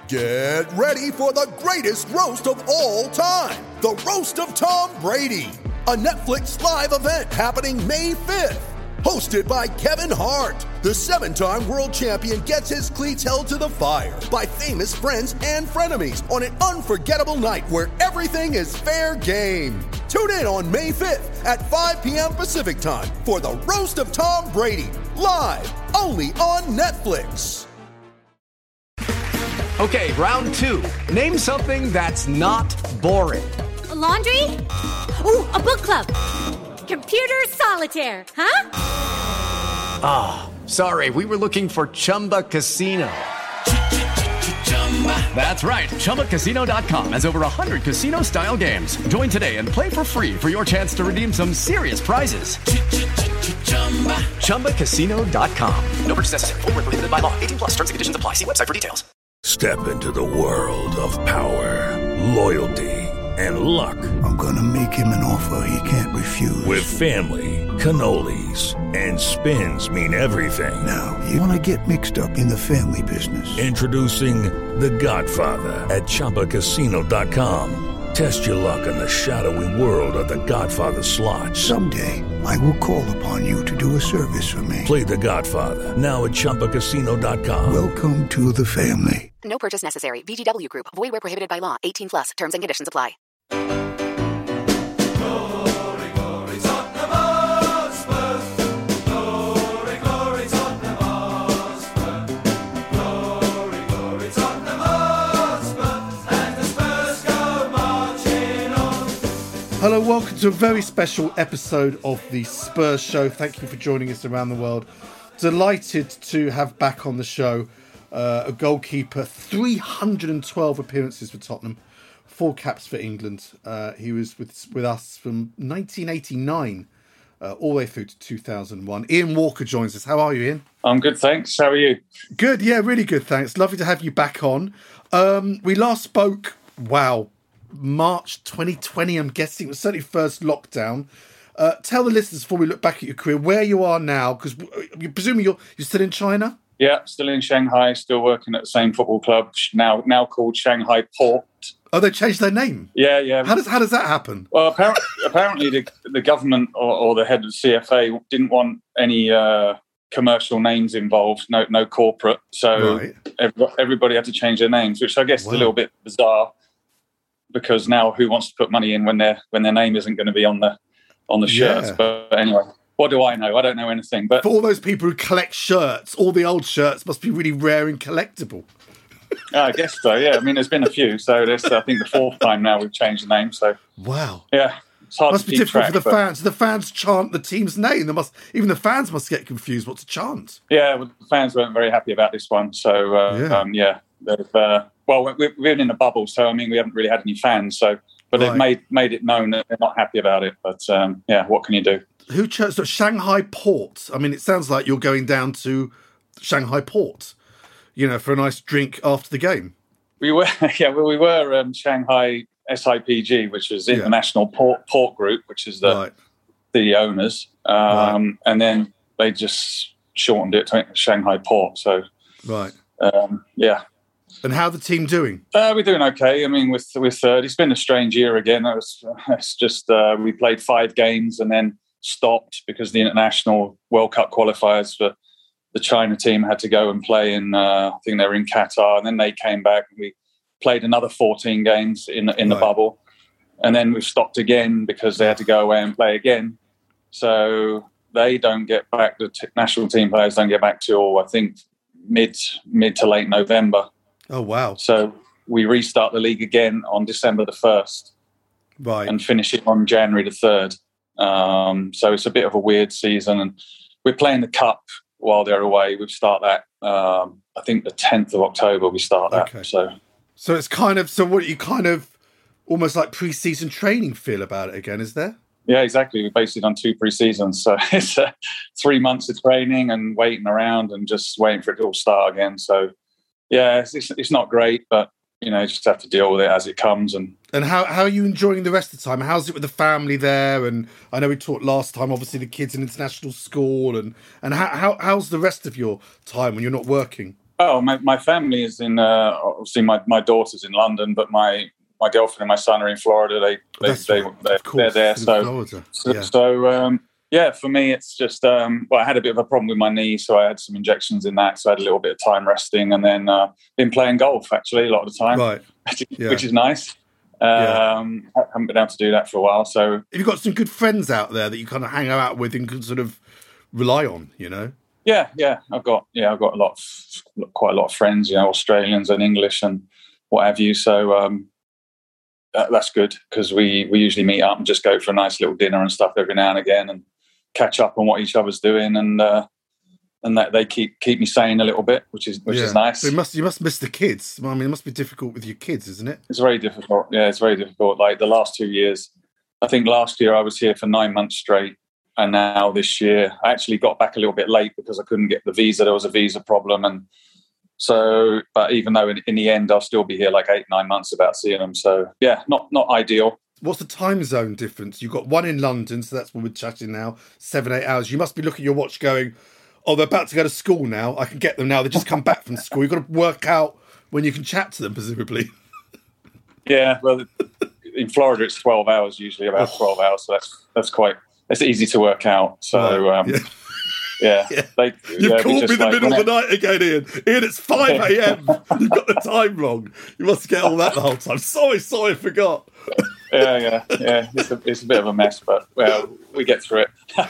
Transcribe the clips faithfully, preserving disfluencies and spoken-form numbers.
Get ready for the greatest roast of all time. The Roast of Tom Brady. A Netflix live event happening May fifth. Hosted by Kevin Hart. The seven-time world champion gets his cleats held to the fire by famous friends and frenemies on an unforgettable night where everything is fair game. Tune in on May fifth at five p.m. Pacific time for the Roast of Tom Brady. Live only on Netflix. Okay, round two. Name something that's not boring. A laundry? Ooh, a book club. Computer solitaire, huh? Ah, oh, sorry, we were looking for Chumba Casino. That's right, Chumba Casino dot com has over one hundred casino-style games. Join today and play for free for your chance to redeem some serious prizes. Chumba Casino dot com. No purchase necessary. Void where prohibited by law. eighteen plus terms and conditions apply. See website for details. Step into the world of power, loyalty, and luck. I'm gonna make him an offer he can't refuse. With family, cannolis, and spins mean everything. Now, you wanna get mixed up in the family business. Introducing The Godfather at Chumba Casino dot com. Test your luck in the shadowy world of The Godfather slot. Someday, I will call upon you to do a service for me. Play The Godfather, now at Chumba Casino dot com. Welcome to the family. No purchase necessary. V G W Group. Void where prohibited by law. eighteen plus. Terms and conditions apply. Hello, welcome to a very special episode of the Spurs Show. Thank you for joining us around the world. Delighted to have back on the show uh, a goalkeeper, three hundred twelve appearances for Tottenham, four caps for England. Uh, he was with with us from nineteen eighty-nine uh, all the way through to two thousand one. Ian Walker joins us. How are you, Ian? I'm good, thanks. How are you? Good, yeah, really good, thanks. Lovely to have you back on. Um, we last spoke, wow, March twenty twenty, I'm guessing. It was certainly first lockdown. Uh, tell the listeners, before we look back at your career, where you are now, because you're presuming you're, you're still in China? Yeah, still in Shanghai, still working at the same football club, now now called Shanghai Port. Oh, they changed their name? Yeah, yeah. How does how does that happen? Well, apparently, apparently the, the government or, or the head of the C F A didn't want any uh, commercial names involved, no no corporate. So right. everybody, everybody had to change their names, which I guess wow. is a little bit bizarre, because now who wants to put money in when their when their name isn't going to be on the on the shirts? Yeah. But anyway, what do I know? I don't know anything. But for all those people who collect shirts, all the old shirts must be really rare and collectible. I guess so. Yeah, I mean, there's been a few, so this I think the fourth time now we've changed the name. So wow, yeah, it's hard must to be keep difficult track, for the but fans. The fans chant the team's name. They must even the fans must get confused what to chant. Yeah, well, the fans weren't very happy about this one. So uh, yeah, um, yeah they've, uh, well, we've been in a bubble, so I mean, we haven't really had any fans. So, but right. they've made made it known that they're not happy about it. But um, yeah, what can you do? Who chose so Shanghai Port? I mean, it sounds like you're going down to Shanghai Port, you know, for a nice drink after the game. We were, yeah, well, we were um, Shanghai S I P G, which is International yeah. Port Port Group, which is the right. the owners, um, right. and then they just shortened it to Shanghai Port. So, right, um, yeah. And how are the team doing? Uh, we're doing okay. I mean, with with third, it's been a strange year again. It was, it's just uh, we played five games and then stopped because the international World Cup qualifiers for the China team had to go and play in, uh, I think they were in Qatar, and then they came back and we played another fourteen games in, in the right. bubble. And then we've stopped again because they had to go away and play again. So they don't get back, the t- national team players don't get back till, I think, mid mid to late November. Oh, wow. So we restart the league again on December the first. Right. And finish it on January the third. Um, so it's a bit of a weird season. And we're playing the Cup while they're away. We start that, um, I think the tenth of October we start that. Okay. So so it's kind of, so what you kind of almost like pre-season training feel about it again, is there? Yeah, exactly. We basically done two pre-seasons. So it's uh, three months of training and waiting around and just waiting for it to all start again. So yeah, it's, it's, it's not great, but you know, you just have to deal with it as it comes. And and how, how are you enjoying the rest of the time? How's it with the family there? And I know we talked last time, obviously the kids in international school, and, and how, how how's the rest of your time when you're not working? Oh, my, my family is in, uh, obviously my, my daughter's in London, but my, my girlfriend and my son are in Florida. They, they, they, right. they, they're there. So, so, yeah. so um, yeah, for me, it's just, um, well, I had a bit of a problem with my knee, so I had some injections in that. So I had a little bit of time resting, and then uh, been playing golf, actually, a lot of the time, right. yeah. which is nice. Um, yeah. I haven't been able to do that for a while. So, have you got some good friends out there that you kind of hang out with and can sort of rely on, you know? Yeah, yeah, I've got yeah, I've got a lot, of, quite a lot of friends, you know, Australians and English and what have you. So um, that, that's good, because we we usually meet up and just go for a nice little dinner and stuff every now and again, and catch up on what each other's doing, and uh, and that they keep keep me sane a little bit, which is which yeah. is nice. So you must you must miss the kids. I mean, it must be difficult with your kids, isn't it? It's very difficult. Yeah, it's very difficult. Like the last two years, I think last year I was here for nine months straight. And now this year, I actually got back a little bit late because I couldn't get the visa. There was a visa problem. And so, but even though in, in the end, I'll still be here like eight, nine months without seeing them. So yeah, not not ideal. What's the time zone difference? You've got one in London, so that's what we're chatting now, seven, eight hours. You must be looking at your watch going, oh, they're about to go to school now. I can get them now. They just come back from school. You've got to work out when you can chat to them, presumably. Yeah, well, in Florida, it's twelve hours, usually about twelve hours. So that's that's quite... It's easy to work out. So, um, yeah. yeah. yeah. They, You've yeah, called me in the like, middle of the night again, Ian. Ian, it's five a.m. You've got the time wrong. You must get all that the whole time. Sorry, sorry, I forgot. yeah, yeah, yeah. It's a, it's a bit of a mess, but, well, we get through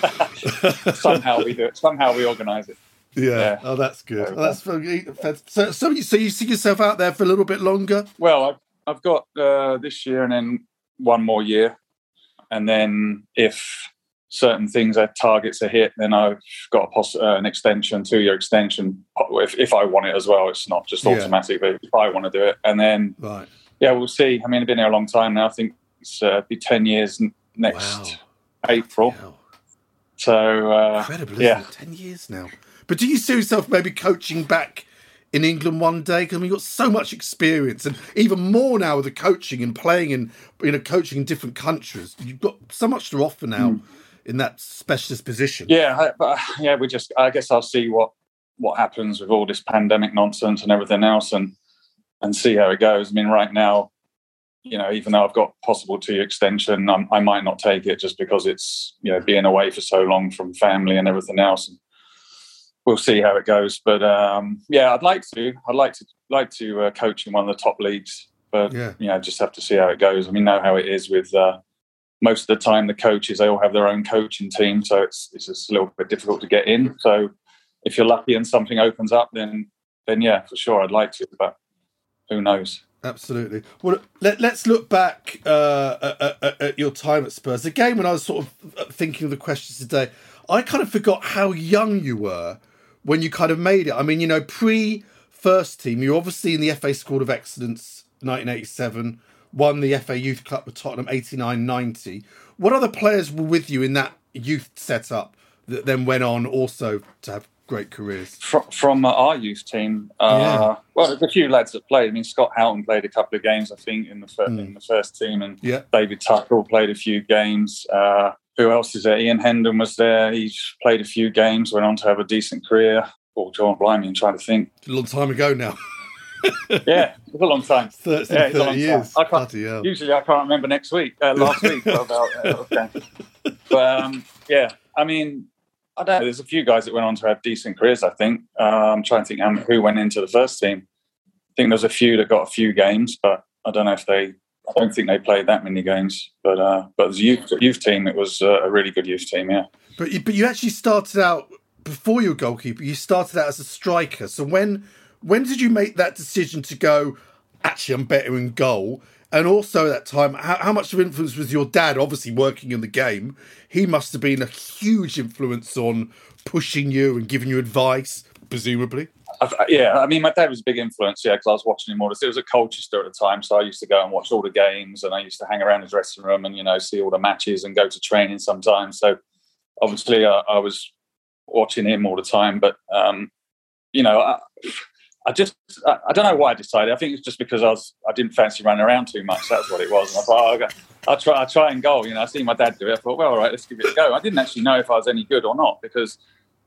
it. Somehow we do it. Somehow we organise it. Yeah. yeah. Oh, that's good. Oh, that's so, so, you, so you see yourself out there for a little bit longer? Well, I've, I've got uh, this year and then one more year. And then if certain things, uh, targets are hit, then I've got a poss- uh, an extension, two-year extension, if, if I want it as well. It's not just automatic, yeah. but if I want to do it. And then, right. yeah, we'll see. I mean, I've been here a long time now. I think it's uh, be ten years n- next wow. April. Wow. So, uh, incredible, isn't yeah. it? ten years now. But do you see yourself maybe coaching back in England one day? Because I mean, you've got so much experience, and even more now with the coaching and playing in, you know, coaching in different countries. You've got so much to offer now mm. in that specialist position. Yeah, I, but yeah, we just. I guess I'll see what what happens with all this pandemic nonsense and everything else, and and see how it goes. I mean, right now, you know, even though I've got possible two-year extension, I'm, I might not take it just because it's, you know, being away for so long from family and everything else. And we'll see how it goes, but um, yeah, I'd like to. I'd like to like to uh, coach in one of the top leagues, but yeah. you know, just have to see how it goes. I mean, know how it is with uh, most of the time the coaches, they all have their own coaching team, so it's it's just a little bit difficult to get in. So if you're lucky and something opens up, then then yeah, for sure, I'd like to, but who knows? Absolutely. Well, let, let's look back uh, at, at, at your time at Spurs. Again, when I was sort of thinking of the questions today, I kind of forgot how young you were when you kind of made it. I mean, you know, pre-first team, you're obviously in the F A Squad of Excellence, nineteen eighty-seven, won the F A Youth Cup with Tottenham, eighty-nine ninety. What other players were with you in that youth setup that then went on also to have great careers? From, from uh, our youth team, uh, yeah. well, there's a few lads that played. I mean, Scott Houghton played a couple of games, I think, in the, fir- mm. in the first team, and yeah. David Tuckle played a few games. Uh, Who else is there? Ian Hendon was there. He played a few games, went on to have a decent career. Oh, John, blimey, I'm trying to think. A long time ago now. yeah, it was a long time. thirty, yeah, thirty a long years. Time. I can't, usually I can't remember next week, uh, last week. about, uh, okay. But um, yeah, I mean, I don't know. There's a few guys that went on to have decent careers, I think. Uh, I'm trying to think um, who went into the first team. I think there's a few that got a few games, but I don't know if they... I don't think they played that many games, but uh, but as a youth, youth team, it was uh, a really good youth team, yeah. But you, but you actually started out, before you were goalkeeper, you started out as a striker. So when when did you make that decision to go, actually, I'm better in goal? And also at that time, how, how much of influence was your dad, obviously working in the game? He must have been a huge influence on pushing you and giving you advice, presumably. I've, yeah, I mean, my dad was a big influence, yeah, because I was watching him all this. It was at Colchester at the time, so I used to go and watch all the games, and I used to hang around his dressing room and, you know, see all the matches and go to training sometimes. So obviously I, I was watching him all the time, but, um, you know, I, I just, I, I don't know why I decided. I think it's just because I was, I didn't fancy running around too much. That's what it was. And I thought, oh, I'll try, I'll try and goal. You know, I see my dad do it. I thought, well, all right, let's give it a go. I didn't actually know if I was any good or not, because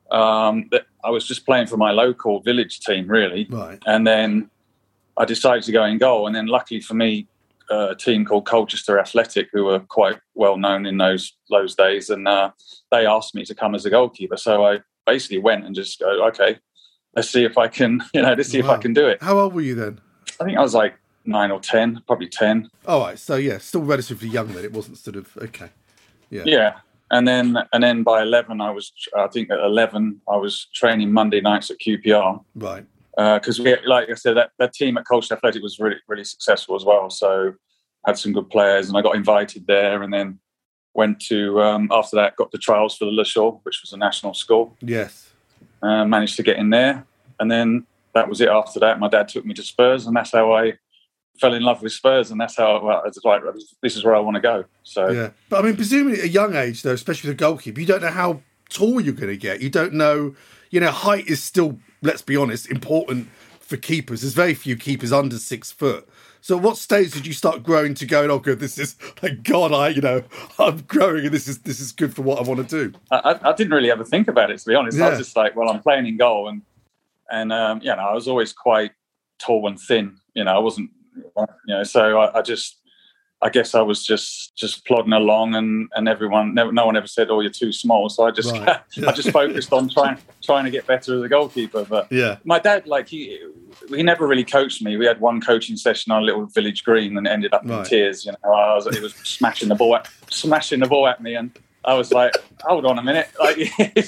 um, that I was just playing for my local village team, really. Right. And then I decided to go in goal. And then luckily for me, uh, a team called Colchester Athletic, who were quite well known in those those days, and uh, they asked me to come as a goalkeeper. So I basically went and just go, okay, let's see if I can, you know, let's see wow. if I can do it. How old were you then? I think I was like nine or ten, probably ten. All right. So yeah, still relatively young then. It wasn't sort of, okay. Yeah. Yeah. And then, and then by eleven, I was, I think at eleven, I was training Monday nights at Q P R. Right. Because, uh, we, like I said, that, that team at Colchester Athletic was really, really successful as well. So had some good players, and I got invited there, and then went to, um, after that, got the trials for the Le Shaw, which was a national school. Yes. Uh, managed to get in there. And then that was it after that. My dad took me to Spurs, and that's how I fell in love with Spurs, and that's how well, I was like, this is where I want to go. So yeah, but I mean, presumably at a young age, though, especially with a goalkeeper, you don't know how tall you're going to get. You don't know, you know, height is still, let's be honest, important for keepers. There's very few keepers under six foot. So, at what stage did you start growing to going, oh, good, this is like God, I, you know, I'm growing, and this is this is good for what I want to do. I, I didn't really ever think about it, to be honest. Yeah. I was just like, well, I'm playing in goal, and and um, you know, I was always quite tall and thin. You know, I wasn't. You know, so I, I just, I guess I was just just plodding along, and, and everyone, no, no one ever said, "Oh, you're too small." So I just, right. I just focused on trying trying to get better as a goalkeeper. But yeah, my dad, like he, he never really coached me. We had one coaching session on a little village green, and it ended up right. in tears. You know, I was, he was smashing the ball, at, smashing the ball at me, and I was like, "Hold on a minute!" Like,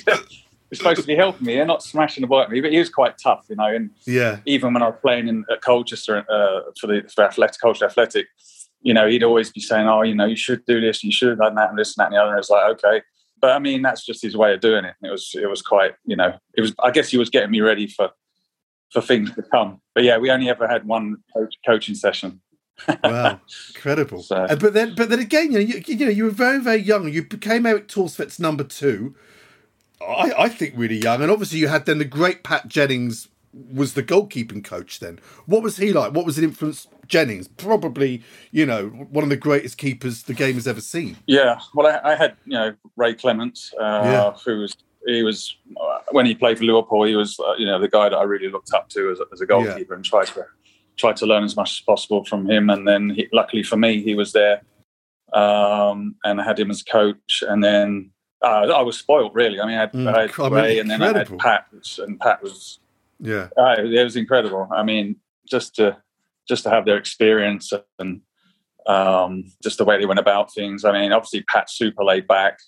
he's supposed to be helping me and not smashing the ball at me, but he was quite tough, you know. And yeah, even when I was playing in at Colchester uh, for the for Athletic, Colchester Athletic, you know, he'd always be saying, "Oh, you know, you should do this, you should have done that, and this and that and the other." And it's like, okay, but I mean, that's just his way of doing it. It was, it was quite, you know, it was. I guess he was getting me ready for for things to come. But yeah, we only ever had one coach, coaching session. Wow, incredible! So, uh, but then, but then again, you know, you, you know, you were very, very young. You became Eric Torsvett's number two. I, I think really young, and obviously you had then the great Pat Jennings was the goalkeeping coach then. What was he like? What was the influence? Jennings, probably, you know, one of the greatest keepers the game has ever seen. Yeah, well, I, I had, you know, Ray Clements, uh, yeah. who was, he was, uh, when he played for Liverpool, he was, uh, you know, the guy that I really looked up to as a, as a goalkeeper yeah. and tried to, tried to learn as much as possible from him. And then, he, luckily for me, he was there um, and I had him as coach. And then, Uh, I was spoiled, really. I mean, I had, mm, I had I mean, Ray, and then I had Pat, and Pat was, yeah, uh, it was incredible. I mean, just to just to have their experience and um, just the way they went about things. I mean, obviously Pat's super laid back.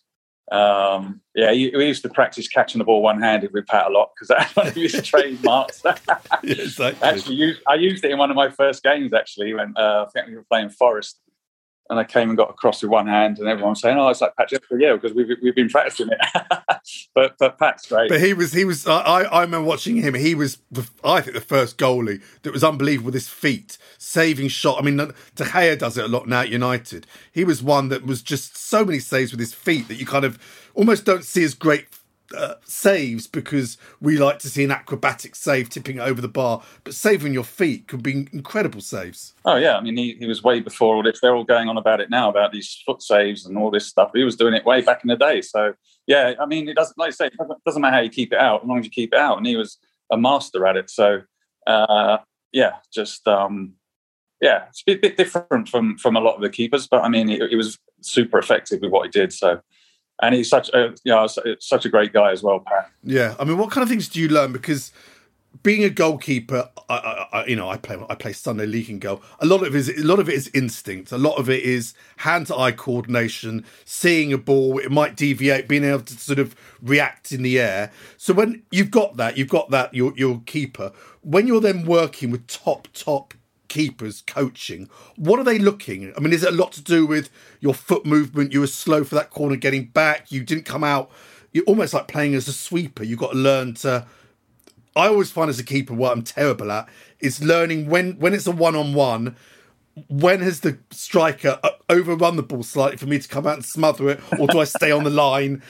Um, yeah, he, we used to practice catching the ball one-handed with Pat a lot because that's one of his trademarks. Yeah, exactly. Actually, used, I used it in one of my first games. Actually, when uh, I think we were playing Forest. And I came and got across with one hand, and everyone was saying, "Oh, it's like Pat Jeffrey." Yeah, because we've we've been practicing it. but but Pat's great. But he was he was. I I remember watching him. He was, I think, the first goalie that was unbelievable with his feet, saving shot. I mean, De Gea does it a lot now at United. He was one that was just so many saves with his feet that you kind of almost don't see as great uh, saves because we like to see an acrobatic save tipping it over the bar, but saving your feet could be incredible saves. Oh yeah, I mean he, he was way before all this. They're all going on about it now about these foot saves and all this stuff. He was doing it way back in the day. So yeah, I mean it doesn't, like I say, it doesn't, doesn't matter how you keep it out as long as you keep it out. And he was a master at it. So uh, yeah, just um, yeah, it's a bit, bit different from from a lot of the keepers, but I mean he, he was super effective with what he did. So. And he's such a, you know, such a great guy as well, Pat. Yeah, I mean, what kind of things do you learn? Because being a goalkeeper, I, I, you know, I play, I play Sunday League and goal. A lot of it is, a lot of it is instinct. A lot of it is hand-to-eye coordination, seeing a ball. It might deviate, being able to sort of react in the air. So when you've got that, you've got that. Your your keeper. When you're then working with top top. keepers coaching, what are they looking? I mean, is it a lot to do with your foot movement? You were slow for that corner getting back. You didn't come out. You're almost like playing as a sweeper. You've got to learn to. I always find as a keeper what I'm terrible at is learning when when it's a one-on-one. When has the striker overrun the ball slightly for me to come out and smother it, or do I stay on the line?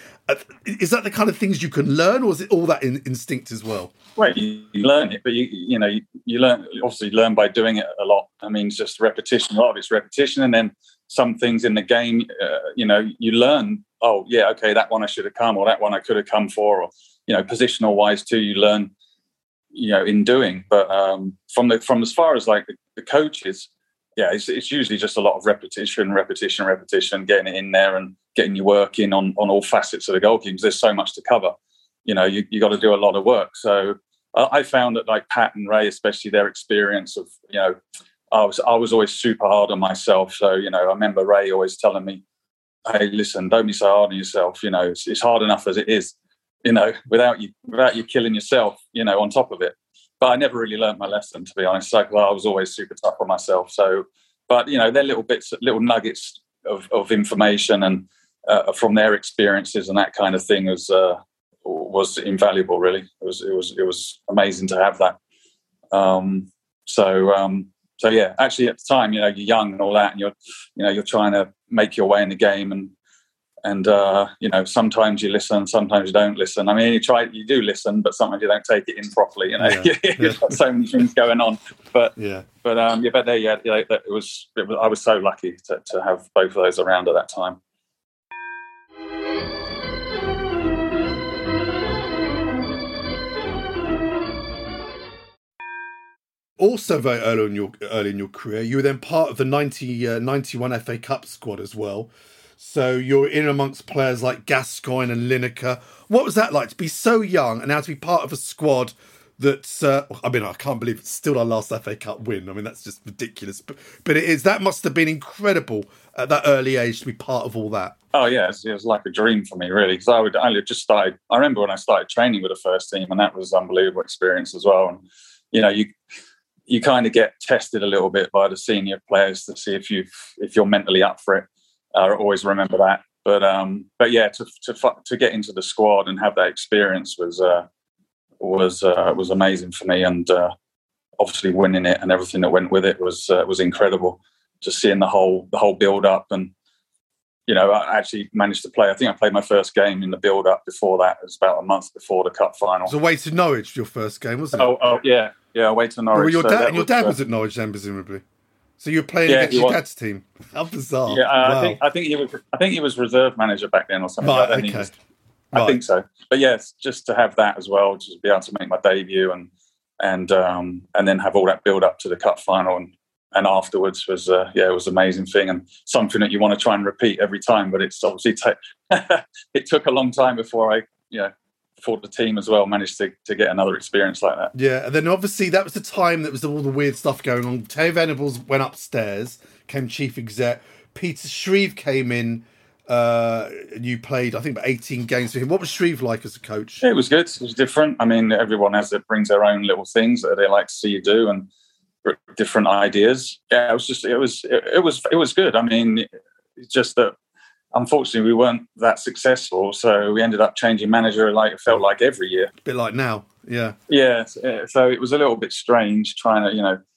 Is that the kind of things you can learn, or is it all that in, instinct as well? Well, you learn it, but you you know you, you learn obviously learn by doing it a lot. I mean, it's just repetition. A lot of it's repetition, and then some things in the game, uh, you know, you learn. Oh, yeah, okay, that one I should have come, or that one I could have come for, or you know, positional wise too, you learn, you know, in doing. But um, from the from as far as like the, the coaches, yeah, it's, it's usually just a lot of repetition, repetition, repetition, getting it in there and getting your work in on, on all facets of the goalkeeping. There's so much to cover. You know, you you got to do a lot of work. So uh, I found that like Pat and Ray, especially their experience of, you know, I was I was always super hard on myself. So, you know, I remember Ray always telling me, hey, listen, don't be so hard on yourself. You know, it's, it's hard enough as it is, you know, without you without you killing yourself, you know, on top of it. But I never really learned my lesson, to be honest. Like, well, I was always super tough on myself. So, but, you know, they're little bits, little nuggets of, of information and uh, from their experiences and that kind of thing was uh, was invaluable, really. It was it was it was amazing to have that. Um, so um, so yeah, actually at the time, you know, you're young and all that, and you're you know you're trying to make your way in the game, and and uh, you know sometimes you listen, sometimes you don't listen. I mean, you try, you do listen, but sometimes you don't take it in properly. You know, yeah. You've got so many things going on. But yeah, but um, yeah, but there, yeah, you know, it was, it was. I was so lucky to to have both of those around at that time. Also, very early in your early in your career, you were then part of the ninety, uh, ninety-one F A Cup squad as well. So you're in amongst players like Gascoigne and Lineker. What was that like to be so young and now to be part of a squad that's? Uh, I mean, I can't believe it's still our last F A Cup win. I mean, that's just ridiculous. But but it is. That must have been incredible at that early age to be part of all that. Oh yeah, it was, it was like a dream for me, really. Because I would, I just started. I remember when I started training with the first team, and that was an unbelievable experience as well. And you know, you. you kind of get tested a little bit by the senior players to see if you if you're mentally up for it. I uh, always remember that. But um, but yeah, to to to get into the squad and have that experience was uh, was uh, was amazing for me, and uh, obviously winning it and everything that went with it was uh, was incredible. Just seeing the whole the whole build up, and you know, I actually managed to play. I think I played my first game in the build up before that. It was about a month before the cup final. It was away to Norwich, your first game, wasn't it? Oh, oh yeah. Yeah, away to Norwich. Well, your so dad, and your was, dad uh, was at Norwich then, presumably. So you were playing yeah, against your was. dad's team. How bizarre! Yeah, uh, wow. I think I think he was. I think he was reserve manager back then or something. Right, like that. okay. He was, right. I think so. But yes, just to have that as well, just be able to make my debut and and um, and then have all that build up to the cup final and and afterwards was uh, yeah, it was an amazing thing and something that you want to try and repeat every time. But it's obviously t- it took a long time before I you know. for the team as well, managed to, to get another experience like that. Yeah, and then obviously that was the time that was all the weird stuff going on. Terry Venables went upstairs, came chief exec. Peter Shreve came in, uh, and you played, I think, about eighteen games for him. What was Shreve like as a coach? Yeah, it was good. It was different. I mean, everyone has it brings their own little things that they like to see you do and different ideas. Yeah, it was just, it was, it, it was, it was good. I mean, it's just that unfortunately, we weren't that successful, so we ended up changing manager. Like it felt like every year, a bit like now, yeah, yeah. So it was a little bit strange trying to, you know,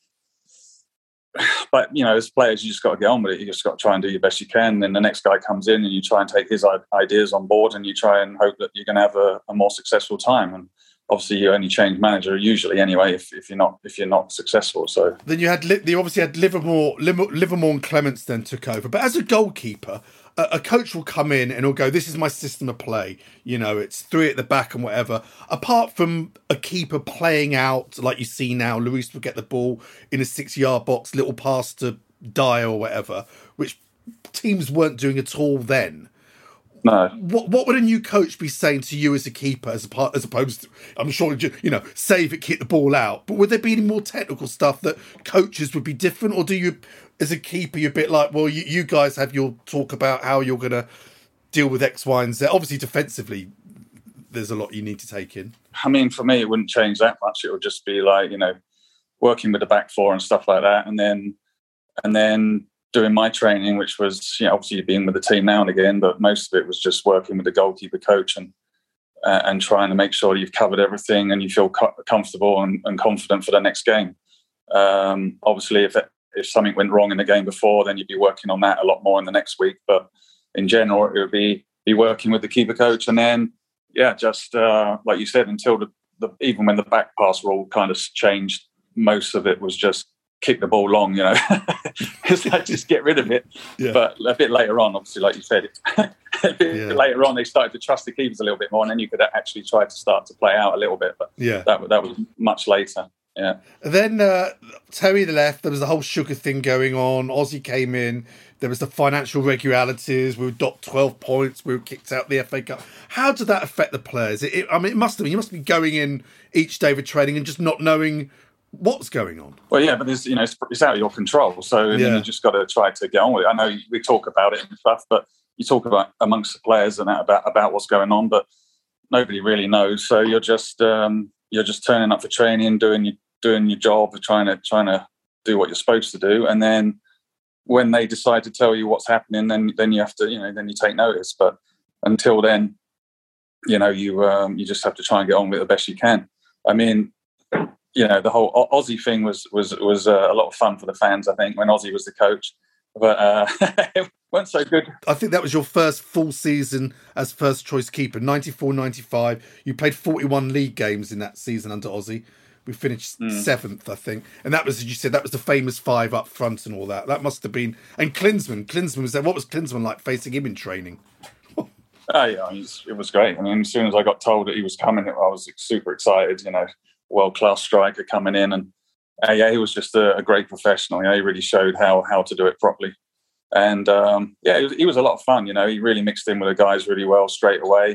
but you know, as players, you just got to get on with it. You just got to try and do your best you can. Then the next guy comes in, and you try and take his ideas on board, and you try and hope that you're going to have a, a more successful time. And obviously, you only change manager usually anyway if, if you're not if you're not successful. So then you had you obviously had Livermore, Livermore and Clements then took over, but as a goalkeeper. A coach will come in and he'll go, this is my system of play. You know, it's three at the back and whatever. Apart from a keeper playing out, like you see now, Luis will get the ball in a six-yard box, little pass to Dyer or whatever, which teams weren't doing at all then. No. What what would a new coach be saying to you as a keeper, as a part, as opposed to, I'm sure, you know, save it, keep the ball out. But would there be any more technical stuff that coaches would be different? Or do you, as a keeper, you're a bit like, well, you, you guys have your talk about how you're going to deal with X, Y, and Z. Obviously, defensively, there's a lot you need to take in. I mean, for me, it wouldn't change that much. It would just be like, you know, working with the back four and stuff like that. And then, and then, doing my training, which was, you know, obviously being with the team now and again, but most of it was just working with the goalkeeper coach and uh, and trying to make sure you've covered everything and you feel co- comfortable and, and confident for the next game. Um, obviously, if it, if something went wrong in the game before, then you'd be working on that a lot more in the next week. But in general, it would be be working with the keeper coach, and then yeah, just uh, like you said, until the, the even when the back pass rule kind of changed, most of it was just kick the ball long, you know. It's like, just get rid of it. Yeah. But a bit later on, obviously, like you said, a bit yeah. later on, they started to trust the keepers a little bit more, and then you could actually try to start to play out a little bit. But yeah, that, that was much later. Yeah. And then uh, Terry left. There was the whole sugar thing going on. Ozzy came in. There was the financial regularities. We were docked twelve points. We were kicked out of the F A Cup. How did that affect the players? It, it, I mean, it must have been. You must be going in each day for training and just not knowing what's going on. Well, yeah, but there's, you know, it's, it's out of your control. So yeah. you just got to try to get on with it. I know we talk about it and stuff, but you talk about amongst the players and that about about what's going on, but nobody really knows. So you're just um, you're just turning up for training, doing your doing your job, trying to trying to do what you're supposed to do, and then when they decide to tell you what's happening, then then you have to, you know, then you take notice. But until then, you know, you um, you just have to try and get on with it the best you can. I mean, you know, the whole Ozzy thing was was was uh, a lot of fun for the fans, I think, when Ozzy was the coach. But uh, it wasn't so good. I think that was your first full season as first choice keeper, ninety-four ninety-five. You played forty-one league games in that season under Ozzy. We finished mm. seventh, I think. And that was, as you said, that was the famous five up front and all that. That must have been... And Klinsmann. Klinsmann was there. What was Klinsmann like facing him in training? Oh, yeah, it was, it was great. I mean, as soon as I got told that he was coming, I was super excited, you know, world-class striker coming in. And uh, yeah, he was just a, a great professional. You know, he really showed how how to do it properly. And um, yeah, he was, he was a lot of fun, you know. He really mixed in with the guys really well straight away.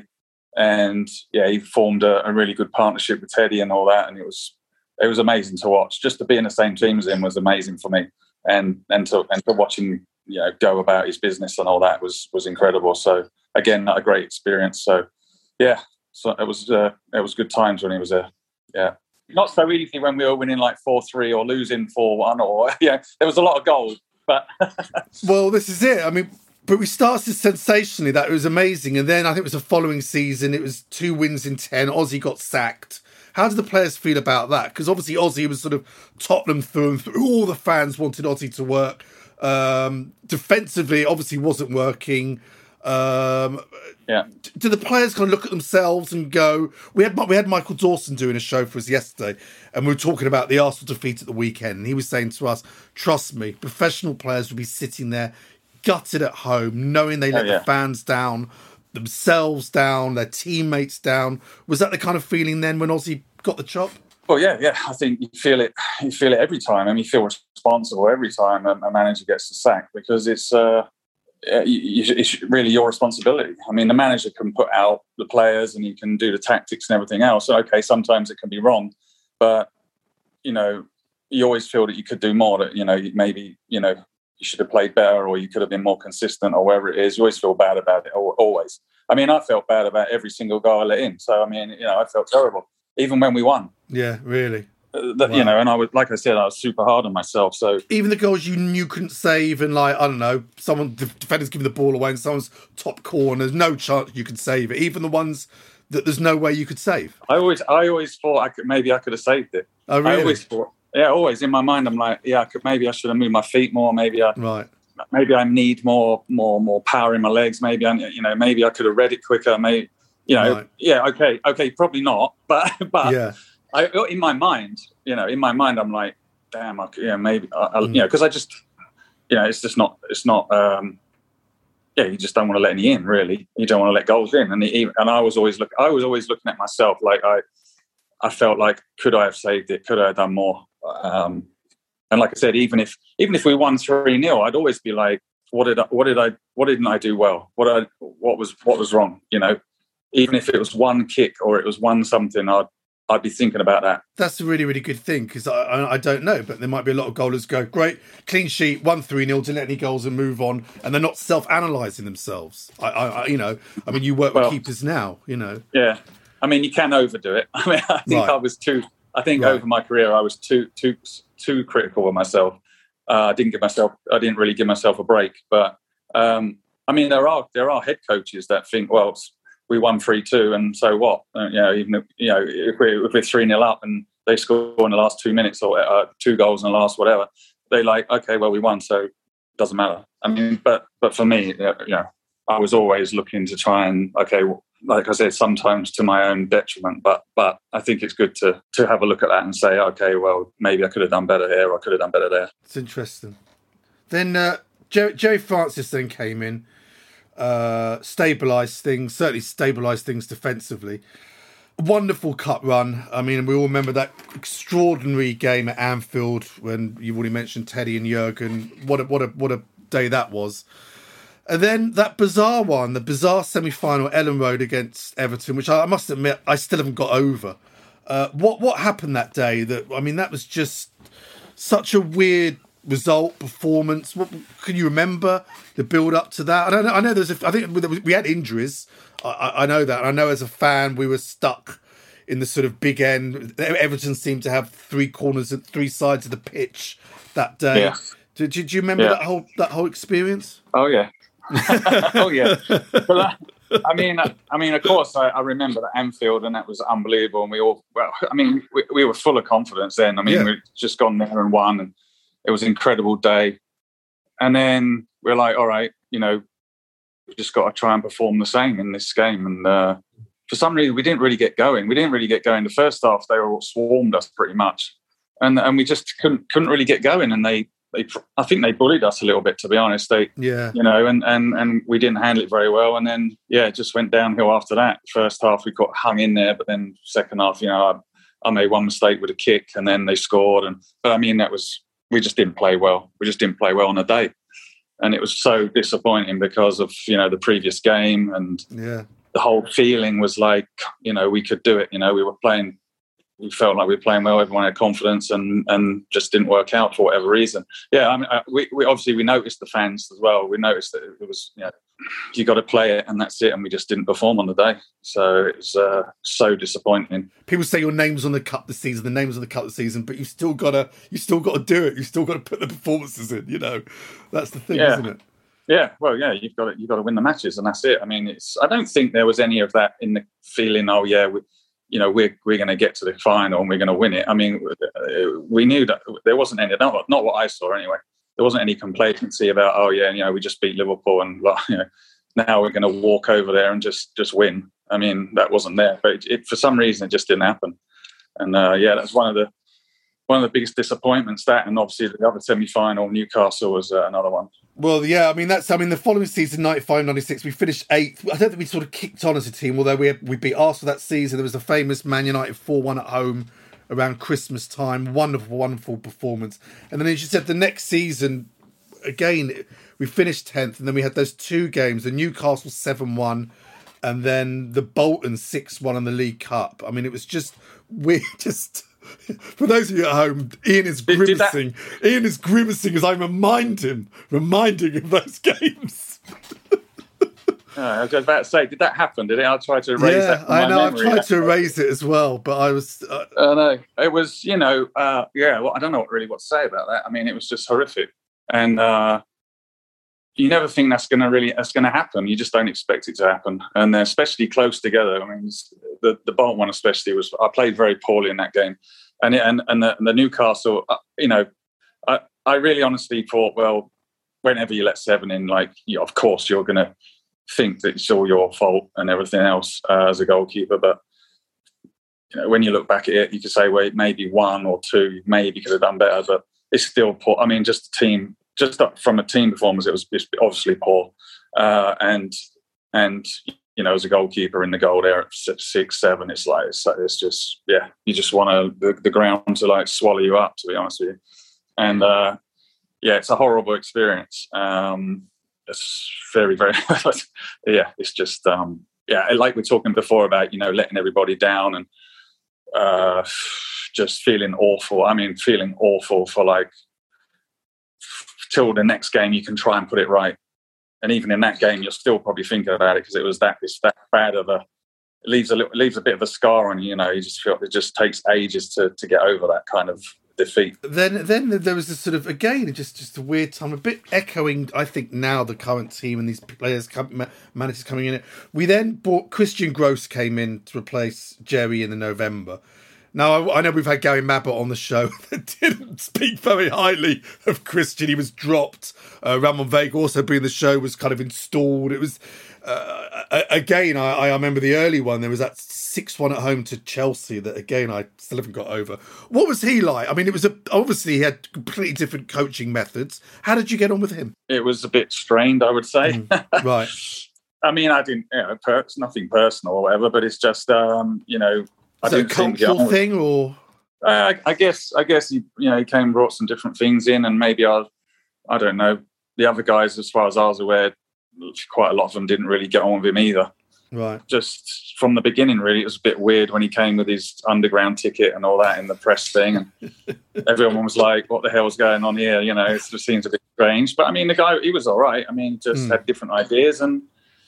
And yeah, he formed a, a really good partnership with Teddy and all that. And it was it was amazing to watch. Just to be in the same team as him was amazing for me. And and to and to watch him, you know, go about his business and all that was was incredible. So again, a great experience. So yeah, so it was uh, it was good times when he was there. Yeah, not so easy when we were winning like four three or losing four one, or yeah, there was a lot of goals. But well, this is it. I mean. But we started sensationally. That it was amazing. And then I think it was the following season. It was two wins in ten. Ozzy got sacked. How did the players feel about that? Because obviously Ozzy was sort of Tottenham through and through. All the fans wanted Ozzy to work. Um, defensively, it obviously wasn't working. Um, yeah. Do the players kind of look at themselves and go... We had we had Michael Dawson doing a show for us yesterday, and we were talking about the Arsenal defeat at the weekend. And he was saying to us, trust me, professional players will be sitting there gutted at home, knowing they let oh, yeah. the fans down, themselves down, their teammates down. Was that the kind of feeling then when Ozzy got the chop? Well, yeah, yeah. I think you feel it. You feel it every time. I mean, you feel responsible every time a, a manager gets the sack because it's uh, you, it's really your responsibility. I mean, the manager can put out the players and he can do the tactics and everything else. Okay, sometimes it can be wrong, but you know, you always feel that you could do more. That you know, maybe you know. you should have played better, or you could have been more consistent, or whatever it is. You always feel bad about it, always. I mean, I felt bad about every single goal I let in. So, I mean, you know, I felt terrible, even when we won. Yeah, really. Uh, that, wow. You know, and I was, like I said, I was super hard on myself. So even the goals you knew couldn't save, and like, I don't know, someone, the defender's giving the ball away in someone's top corner, there's no chance you could save it. Even the ones that there's no way you could save. I always, I always thought I could, maybe I could have saved it. Oh, really? I always thought, yeah, always in my mind, I'm like, yeah, I could, maybe I should have moved my feet more. Maybe I, right. Maybe I need more, more, more power in my legs. Maybe I, you know, maybe I could have read it quicker. Maybe, you know, right. yeah, okay, okay, probably not. But, but yeah. I, in my mind, you know, in my mind, I'm like, damn, I, yeah, maybe, I, I, mm. you know, because I just, you know, it's just not, it's not. Um, yeah, you just don't want to let any in. Really, you don't want to let goals in. And the, and I was always look, I was always looking at myself like I, I felt like, could I have saved it? Could I have done more? Um, And like I said, even if even if we won three nil, I'd always be like, "What did I, what did I what didn't I do well? What I what was what was wrong?" You know, even if it was one kick or it was one something, I'd I'd be thinking about that. That's a really really good thing because I, I I don't know, but there might be a lot of goalers go great clean sheet, won three nil, didn't let any goals and move on, and they're not self analysing themselves. I, I, I you know, I mean, you work with well, keepers now, you know. Yeah, I mean, you can overdo it. I mean, I think right. I was too. I think right. over my career, I was too too too critical of myself. Uh, I didn't give myself. I didn't really give myself a break. But um, I mean, there are there are head coaches that think, well, we won three two, and so what? Uh, you know, even if, you know, if we're if we're three nil up and they score in the last two minutes or uh, two goals in the last whatever, they like, okay, well, we won, so it doesn't matter. I mean, but but for me, you know, I was always looking to try and okay, like I said, sometimes to my own detriment. But but I think it's good to to have a look at that and say, okay, well, maybe I could have done better here, or I could have done better there. It's interesting. Then uh, Jerry, Jerry Francis then came in, uh, stabilised things, certainly stabilised things defensively. Wonderful cup run. I mean, we all remember that extraordinary game at Anfield when you've already mentioned Teddy and Jurgen. What a, what a, what a day that was. And then that bizarre one, the bizarre semi-final, Ellen Road against Everton, which I, I must admit I still haven't got over. Uh, what what happened that day? That I mean, that was just such a weird result, performance. What can you remember the build up to that? I don't know. I know there's. A, I think we had injuries. I, I know that. I know as a fan we were stuck in the sort of big end. Everton seemed to have three corners and three sides of the pitch that day. Yeah. Did, did you remember yeah. that whole that whole experience? Oh yeah. oh yeah, but uh, I mean, I, I mean, of course, I, I remember that Anfield, and that was unbelievable. And we all, well, I mean, we, we were full of confidence then. I mean, yeah. we'd just gone there and won, and it was an incredible day. And then we're like, all right, you know, we've just got to try and perform the same in this game. And uh, for some reason, we didn't really get going. We didn't really get going. The first half, they all swarmed us pretty much, and and we just couldn't couldn't really get going. And they. They, I think they bullied us a little bit, to be honest. They, yeah, you know, and, and, and we didn't handle it very well. And then, yeah, it just went downhill after that. First half, we got hung in there, but then second half, you know, I, I made one mistake with a kick, and then they scored. And but I mean, that was we just didn't play well. We just didn't play well on the day, and it was so disappointing because of you know the previous game, and yeah, the whole feeling was like you know we could do it. You know, we were playing. We felt like we were playing well. Everyone had confidence, and, and just didn't work out for whatever reason. Yeah, I mean, we, we obviously we noticed the fans as well. We noticed that it was, you know, you got to play it, and that's it. And we just didn't perform on the day, so it was uh, so disappointing. People say your name's on the cup this season, the name's on the cup this season, but you still gotta, you still got to do it. You still got to put the performances in. You know, that's the thing, yeah. isn't it? Yeah, well, yeah, you've got to, you've got to win the matches, and that's it. I mean, it's. I don't think there was any of that in the feeling. Oh, yeah. We, you know, we're we're going to get to the final and we're going to win it. I mean, we knew that there wasn't any, not, not what I saw anyway. There wasn't any complacency about, oh yeah, you know, we just beat Liverpool and you know, now we're going to walk over there and just just win. I mean, that wasn't there. But it, it, for some reason, it just didn't happen. And uh, yeah, that's one of the one of the biggest disappointments. That, and obviously the other semi-final, Newcastle, was uh, another one. Well, yeah, I mean, that's, I mean, the following season, ninety-five ninety-six, we finished eighth. I don't think we sort of kicked on as a team, although we had, we beat Arsenal that season. There was the famous Man United four one at home around Christmas time. Wonderful, wonderful performance. And then, as you said, the next season, again, we finished tenth, and then we had those two games, the Newcastle seven one, and then the Bolton six one in the League Cup. I mean, it was just, we just... For those of you at home, Ian is grimacing. That... Ian is grimacing as I remind him, reminding him of those games. oh, I was about to say, did that happen? Did it? I'll try to erase yeah, that. From I my know. memory. I've tried to erase it as well, but I was. Uh... I know it was. You know, uh, yeah. Well, I don't know what really what to say about that. I mean, it was just horrific, and uh, you never think that's going to really that's going to happen. You just don't expect it to happen, and they're especially close together. I mean, the the Bolton one especially was. I played very poorly in that game. And and and the, and the Newcastle, uh, you know, I, I really honestly thought, well, whenever you let seven in, like, you know, of course you're going to think that it's all your fault and everything else uh, as a goalkeeper. But you know, when you look back at it, you could say, well, maybe one or two, maybe could have done better. But it's still poor. I mean, just the team, just from a team performance, it was obviously poor. Uh, and and. You know, as a goalkeeper in the goal there at six, seven, it's like, it's, like, it's just, yeah, you just want to, the, the ground to like swallow you up, to be honest with you. And uh, yeah, it's a horrible experience. Um, it's very, very, yeah, it's just, um, yeah, like we were talking before about, you know, letting everybody down and uh, just feeling awful. I mean, feeling awful for like, till the next game you can try and put it right. And even in that game, you're still probably thinking about it because it was that it's that bad of a it leaves a little, it leaves a bit of a scar on you. You know, you just feel it just takes ages to, to get over that kind of defeat. Then, then there was this sort of again, just just a weird time, a bit echoing. I think now the current team and these players, come, managers coming in. We then bought Christian Gross came in to replace Jerry in the November. Now, I, I know we've had Gary Mabbutt on the show that didn't speak very highly of Christian. He was dropped. Uh, Ramon Vega also being the show was kind of installed. It was, uh, again, I, I remember the early one. There was that six one at home to Chelsea that, again, I still haven't got over. What was he like? I mean, it was a, obviously he had completely different coaching methods. How did you get on with him? It was a bit strained, I would say. Mm, right. I mean, I didn't, you know, per- nothing personal or whatever, but it's just, um, you know, I Is that a cultural thing, or uh, I, I guess I guess he you know he came and brought some different things in, and maybe I I don't know, the other guys, as far as I was aware, quite a lot of them didn't really get on with him either. Right. Just from the beginning, really, it was a bit weird when he came with his underground ticket and all that in the press thing, and everyone was like, "What the hell's going on here?" You know, it just seems a bit strange. But I mean, the guy, he was all right. I mean, just mm. had different ideas, and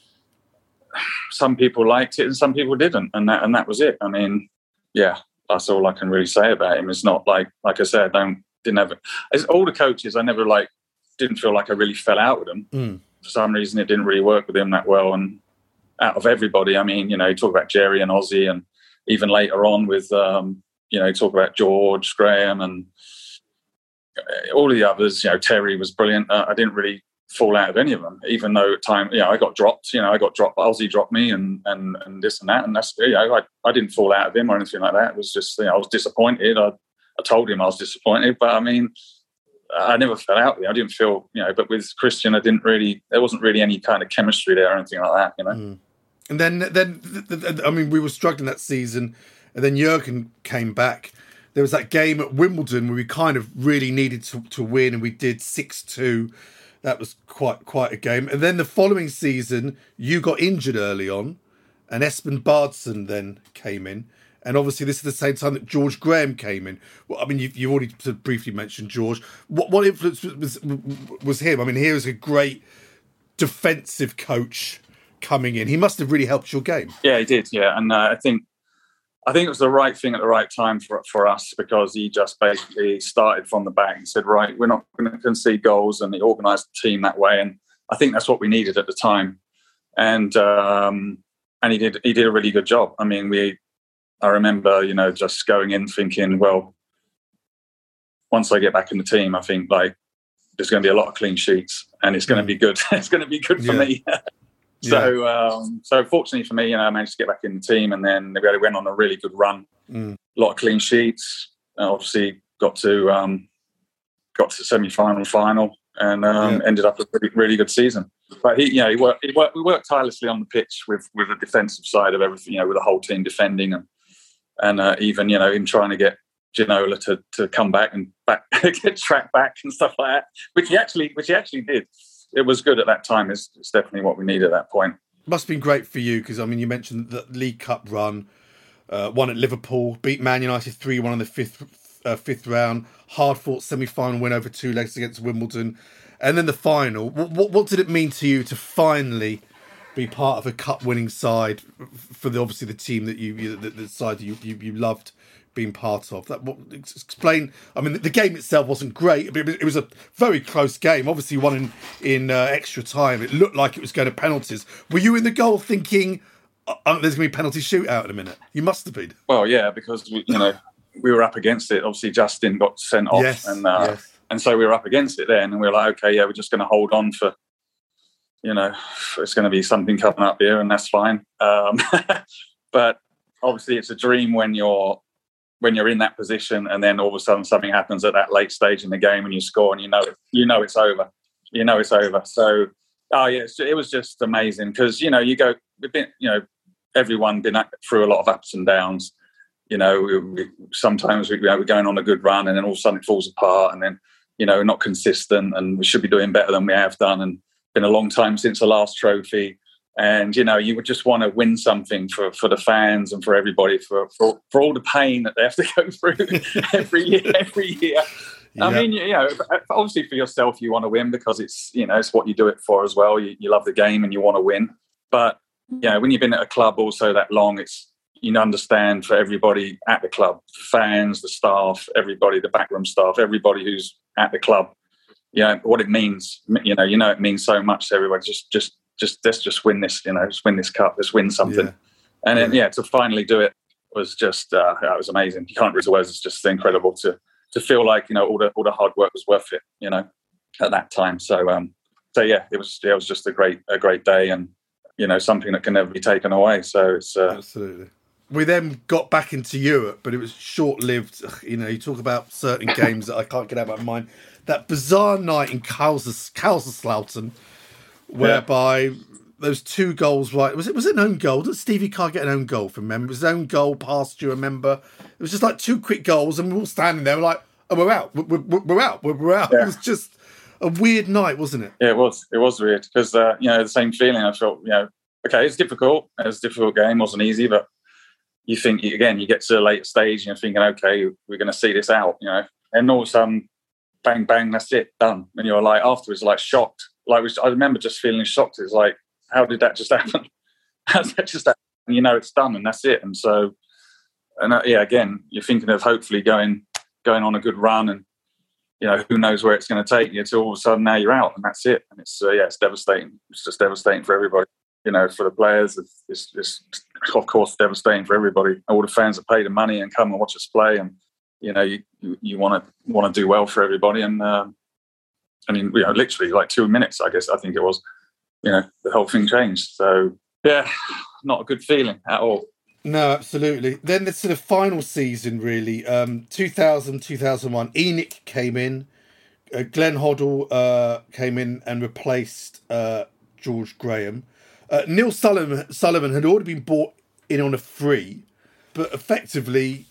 some people liked it and some people didn't, and that and that was it. I mean, yeah, that's all I can really say about him. It's not like, like I said, I don't didn't ever. As all the coaches, I never like didn't feel like I really fell out with them. Mm. For some reason, it didn't really work with him that well. And out of everybody, I mean, you know, you talk about Jerry and Ozzy, and even later on with, um, you know, you talk about George Graham and all of the others. You know, Terry was brilliant. Uh, I didn't really fall out of any of them, even though at time, you know, I got dropped, you know, I got dropped, Ozzy dropped me and, and, and this and that. And that's, you know, I, I didn't fall out of him or anything like that. It was just, you know, I was disappointed. I, I told him I was disappointed, but I mean, I never fell out with him. I didn't feel, you know, but with Christian, I didn't really, there wasn't really any kind of chemistry there or anything like that, you know. Mm. And then, then, I mean, we were struggling that season, and then Jurgen came back. There was that game at Wimbledon where we kind of really needed to, to win, and we did six two. That was quite quite a game. And then the following season, you got injured early on, and Espen Baardsen then came in. And obviously, this is the same time that George Graham came in. Well, I mean, you've, you've already sort of briefly mentioned George. What what influence was was him? I mean, he was a great defensive coach coming in. He must have really helped your game. Yeah, he did. Yeah, and uh, I think I think it was the right thing at the right time for for us, because he just basically started from the back and said, right, we're not going to concede goals, and he organised the team that way. And I think that's what we needed at the time. And um, and he did he did a really good job. I mean, we I remember, you know, just going in thinking, well, once I get back in the team, I think like there's going to be a lot of clean sheets, and it's going to be good. It's going to be good for yeah. me. So, yeah. um, so fortunately for me, you know, I managed to get back in the team, and then we went on a really good run. Mm. A lot of clean sheets. Obviously, got to um, got to semi-final, final, and um, yeah. ended up a really, really good season. But he, you know, he worked, he worked. We worked tirelessly on the pitch with with the defensive side of everything. You know, with the whole team defending, and and uh, even you know him trying to get Ginola to to come back and back get track back and stuff like that, which he actually which he actually did. It was good at that time. It's, it's definitely what we needed at that point. Must have been great for you, because I mean, you mentioned the League Cup run, uh, one at Liverpool, beat Man United three one in the fifth uh, fifth round, hard fought semi final win over two legs against Wimbledon, and then the final. What, what what did it mean to you to finally be part of a cup winning side for the obviously the team that you, you the, the side that you, you you loved being part of? That what, explain. I mean, the game itself wasn't great, but it was a very close game. Obviously, won in in uh, extra time. It looked like it was going to penalties. Were you in the goal thinking, oh, "There's going to be a penalty shootout in a minute"? You must have been. Well, yeah, because we, you know we were up against it. Obviously, Justin got sent off, yes, and uh, yes. and so we were up against it then, and we were like, okay, yeah, we're just going to hold on for. You know, it's going to be something coming up here, and that's fine. Um, but obviously, it's a dream when you're. when you're in that position, and then all of a sudden something happens at that late stage in the game and you score, and you know it, you know it's over. You know it's over. So, oh yeah, it was just amazing, because you know you go, we've been, you know, everyone been through a lot of ups and downs. You know, we, we, sometimes we, you know, we're going on a good run, and then all of a sudden it falls apart, and then you know not consistent, and we should be doing better than we have done. And been a long time since the last trophy. And, you know, you would just want to win something for, for the fans and for everybody, for, for for all the pain that they have to go through every year. Every year. Yeah. I mean, you know, obviously for yourself, you want to win because it's, you know, it's what you do it for as well. You, you love the game and you want to win. But, you know, when you've been at a club also that long, it's, you understand for everybody at the club, the fans, the staff, everybody, the backroom staff, everybody who's at the club, you know, what it means. You know, you know, it means so much to everybody. Just, just, Just let's just win this, you know, just win this cup, let's win something. Yeah. And then, yeah, to finally do it was just uh, yeah, it was amazing. You can't read the words. It's just incredible to to feel like, you know, all the all the hard work was worth it, you know, at that time. So um, so yeah, it was it was just a great a great day, and you know, something that can never be taken away. So it's uh, absolutely. We then got back into Europe, but it was short lived. You know, you talk about certain games that I can't get out of my mind. That bizarre night in Kaiserslautern, whereby yeah. those two goals, right? Was it was it an own goal? Did Stevie Carr get an own goal from member? It was his own goal past you, remember? It was just like two quick goals, and we're all standing there, we're like, oh, we're out, we're, we're, we're out, we're, we're out. Yeah. It was just a weird night, wasn't it? Yeah, it was. It was weird because, uh, you know, the same feeling. I felt, you know, okay, it's difficult. It was a difficult game, it wasn't easy, but you think, again, you get to a later stage and you're thinking, okay, we're going to see this out, you know, and all of a sudden, bang, bang, that's it, done. And you're like, afterwards, like shocked. Like, I remember just feeling shocked. It's like, how did that just happen? How did that just happen? And you know, it's done and that's it. And so, and uh, yeah, again, you're thinking of hopefully going going on a good run, and, you know, who knows where it's going to take you, till all of a sudden now you're out and that's it. And it's, uh, yeah, it's devastating. It's just devastating for everybody. You know, for the players, it's, it's, it's of course devastating for everybody. All the fans that pay the money and come and watch us play, and you know, you you want to want to do well for everybody. And um, I mean, you know, literally like two minutes, I guess I think it was. You know, the whole thing changed. So yeah, not a good feeling at all. No, absolutely. Then the sort of final season, really, um, two thousand, two thousand one, ENIC came in. Uh, Glenn Hoddle uh, came in and replaced uh, George Graham. Uh, Neil Sullivan, Sullivan had already been bought in on a free, but effectively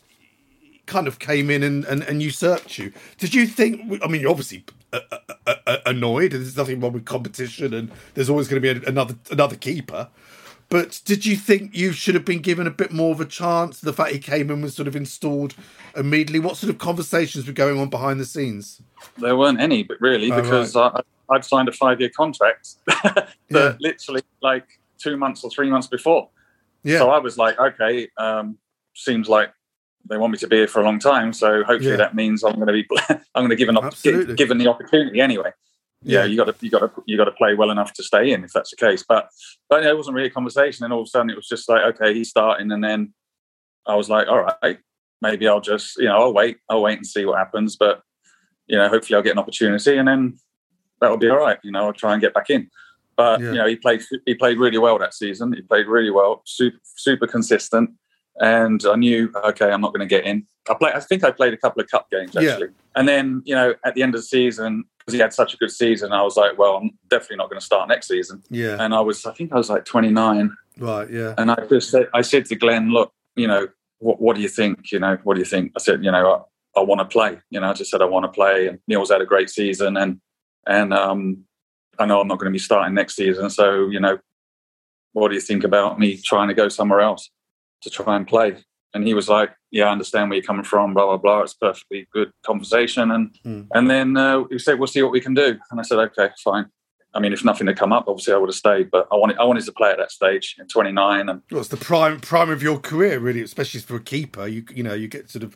kind of came in and, and, and usurped you. Did you think, I mean, you're obviously uh, uh, uh, annoyed, and there's nothing wrong with competition, and there's always going to be another another keeper. But did you think you should have been given a bit more of a chance? The fact he came in was sort of installed immediately. What sort of conversations were going on behind the scenes? There weren't any, but really, oh, because right. I, I'd signed a five-year contract that yeah. literally like two months or three months before. Yeah. So I was like, okay, um, seems like they want me to be here for a long time. So hopefully yeah. that means I'm going to be, I'm going to give an op- get, given the opportunity anyway. Yeah, yeah, you got to, you got to, you got to play well enough to stay in if that's the case. But, but it wasn't really a conversation. And all of a sudden, it was just like, okay, he's starting, and then I was like, all right, maybe I'll just, you know, I'll wait, I'll wait and see what happens. But you know, hopefully, I'll get an opportunity, and then that'll be all right. You know, I'll try and get back in. But yeah. you know, he played, he played really well that season. He played really well, super, super consistent. And I knew, okay, I'm not going to get in. I play. I think I played a couple of cup games actually. Yeah. And then, you know, at the end of the season, because he had such a good season, I was like, well, I'm definitely not going to start next season. Yeah. And I was, I think I was like twenty-nine. Right. Yeah. And I just said, I said to Glenn, look, you know, what, what do you think? You know, what do you think? I said, you know, I, I want to play. You know, I just said I want to play. And Neil's had a great season, and and um, I know I'm not going to be starting next season. So, you know, what do you think about me trying to go somewhere else to try and play? And he was like, yeah, I understand where you're coming from, blah, blah, blah. It's perfectly good conversation. And mm. and then uh, he said, we'll see what we can do. And I said, okay, fine. I mean, if nothing had come up, obviously I would have stayed. But I wanted I wanted to play at that stage in twenty-nine. And well, it's the prime prime of your career, really, especially for a keeper. You you know, you get sort of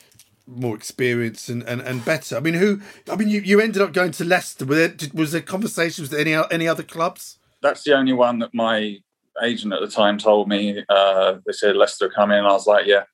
more experience and, and, and better. I mean, who? I mean, you, you ended up going to Leicester. Was there, was there conversations with any any other clubs? That's the only one that my agent at the time told me. Uh, they said Leicester come in, and I was like, yeah.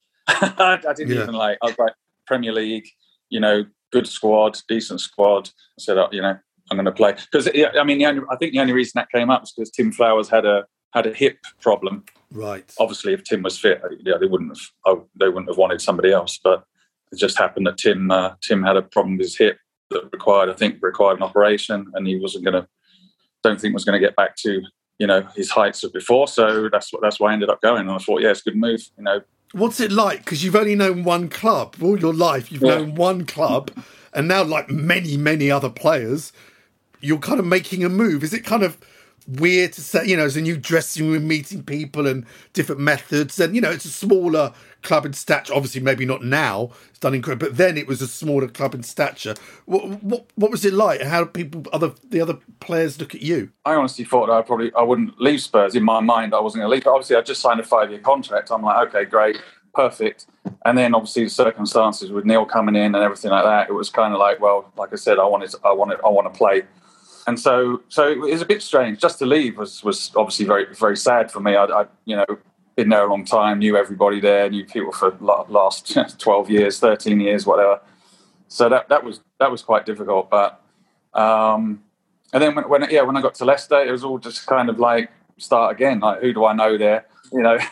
I didn't yeah. even like. I was like, Premier League, you know, good squad, decent squad. I said, oh, you know, I'm going to play because I mean, the only, I think the only reason that came up was because Tim Flowers had a had a hip problem. Right. Obviously, if Tim was fit, yeah, they wouldn't have. Oh, they wouldn't have wanted somebody else. But it just happened that Tim uh, Tim had a problem with his hip that required, I think, required an operation, and he wasn't going to. Don't think was going to get back to, you know, his heights of before. So that's what that's why I ended up going. And I thought, yeah, it's a good move. You know, what's it like? Because you've only known one club all your life. You've yeah. known one club, and now, like many many other players, you're kind of making a move. Is it kind of weird to say, you know, as a new dressing room, meeting people and different methods, and you know, it's a smaller club in stature. Obviously, maybe not now. It's done incredible, but then it was a smaller club in stature. What what what was it like? How did people, other the other players, look at you? I honestly thought that I probably I wouldn't leave Spurs. In my mind, I wasn't going to leave. But obviously, I just signed a five year contract. I'm like, okay, great, perfect. And then obviously the circumstances with Neil coming in and everything like that, it was kind of like, well, like I said, I wanted, I wanted, I want to play. And so, so it was a bit strange. Just to leave was, was obviously very, very sad for me. I, I, you know, been there a long time, knew everybody there, knew people for the last twelve years, thirteen years, whatever. So that that was that was quite difficult. But um, and then when, when yeah when I got to Leicester, it was all just kind of like start again. Like, who do I know there? You know.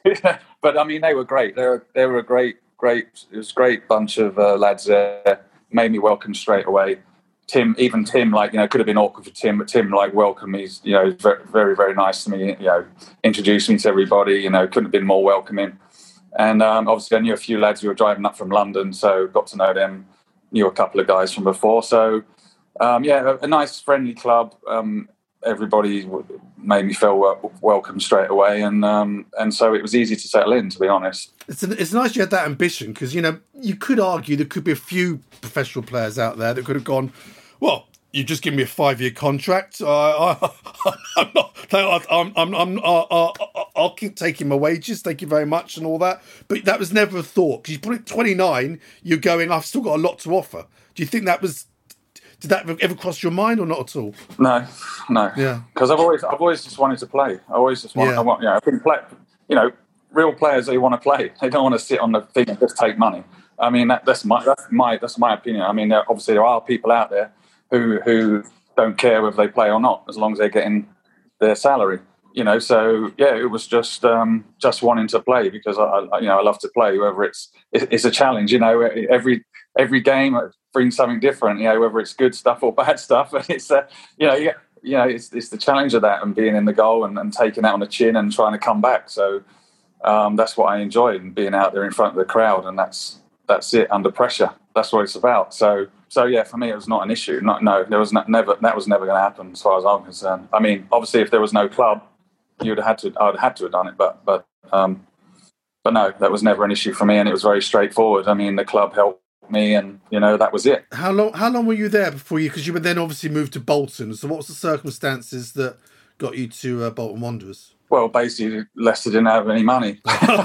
But I mean, they were great. They were they were a great great. It was a great bunch of uh, lads there. Made me welcome straight away. Tim, even Tim, like, you know, could have been awkward for Tim, but Tim, like, welcomed me. You know, very, very, very nice to me. You know, introduced me to everybody. You know, couldn't have been more welcoming. And um, obviously, I knew a few lads who were driving up from London, so got to know them. Knew a couple of guys from before. So, um, yeah, a, a nice, friendly club. Um, everybody made me feel wel- welcome straight away, and um, and so it was easy to settle in, to be honest. It's an, it's nice you had that ambition, because, you know, you could argue there could be a few professional players out there that could have gone, well, you just give me a five-year contract. Uh, I, I'm not. I'm. I'm. I'm. I'll, I'll keep taking my wages. Thank you very much, and all that. But that was never a thought, because you put it twenty-nine. You're going, I've still got a lot to offer. Do you think that was? Did that ever cross your mind, or not at all? No, no. Yeah. Because I've always, I've always just wanted to play. I always just want. Yeah. I want. You know, I can play. You know, real players, they want to play. They don't want to sit on the thing and just take money. I mean, that, that's my. That's my. That's my opinion. I mean, there, obviously, there are people out there who who don't care whether they play or not, as long as they're getting their salary. You know, so yeah, it was just um, just wanting to play, because I, I, you know, I love to play. Whether it's it's a challenge, you know, every every game brings something different. You know, whether it's good stuff or bad stuff, and it's uh, you know, yeah, you know, it's it's the challenge of that, and being in the goal and, and taking that on the chin and trying to come back. So um, that's what I enjoyed, and being out there in front of the crowd, and that's that's it, under pressure. That's what it's about. So. So yeah, for me it was not an issue. Not, no, there was not, never. That was never going to happen, as far as I'm concerned. I mean, obviously, if there was no club, you would have had to. I would have had to have done it. But but um, but no, that was never an issue for me, and it was very straightforward. I mean, the club helped me, and you know, that was it. How long? How long were you there before you? Because you were then obviously moved to Bolton. So what was the circumstances that got you to uh, Bolton Wanderers? Well, basically, Leicester didn't have any money.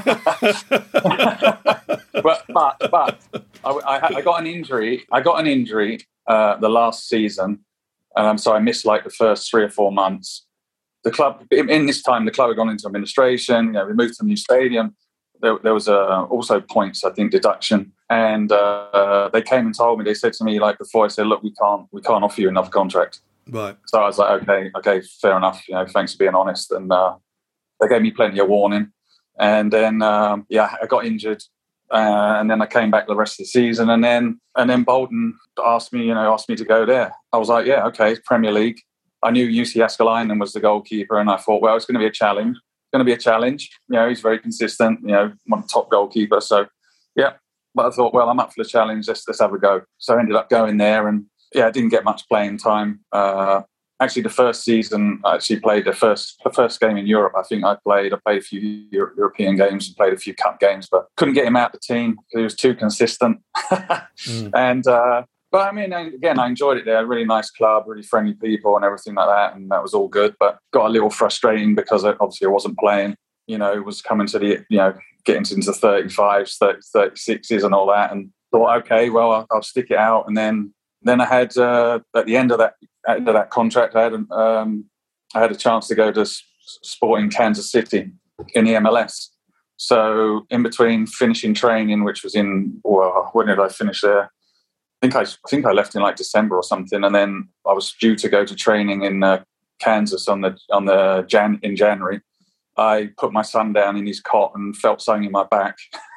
but but but I, I, I got an injury. I got an injury uh, the last season, and um, so I missed like the first three or four months. The club, in, in this time, the club had gone into administration. You know, we moved to a new stadium. There, there was a, also points, I think, deduction, and uh, they came and told me. They said to me, like before, I said, "Look, we can't, we can't offer you another contract." Right. So I was like, "Okay, okay, fair enough. You know, thanks for being honest." And uh, they gave me plenty of warning. And then, um, yeah, I got injured. Uh, and then I came back the rest of the season. And then and then Bolton asked me, you know, asked me to go there. I was like, yeah, okay, Premier League. I knew U C Askelainen was the goalkeeper. And I thought, well, it's going to be a challenge. It's going to be a challenge. You know, he's very consistent, you know, one of the top goalkeeper. So, yeah. But I thought, well, I'm up for the challenge. Let's, let's have a go. So I ended up going there. And, yeah, I didn't get much playing time. Uh Actually, the first season, I actually played the first the first game in Europe. I think I played. I played a few Euro- European games and played a few cup games, but couldn't get him out of the team because he was too consistent. mm. And uh, but I mean, again, I enjoyed it there. Really nice club, really friendly people, and everything like that. And that was all good. But got a little frustrating because I, obviously I wasn't playing. You know, it was coming to the you know getting into thirty-fives, thirty, thirty-sixes, and all that. And thought, okay, well, I'll, I'll stick it out. And then then I had uh, at the end of that. At the end of that contract, I had um, I had a chance to go to Sporting Kansas City in the M L S. So in between finishing training, which was in well, when did I finish there? I think I, I think I left in like December or something, and then I was due to go to training in uh, Kansas on the on the Jan in January. I put my son down in his cot and felt something in my back,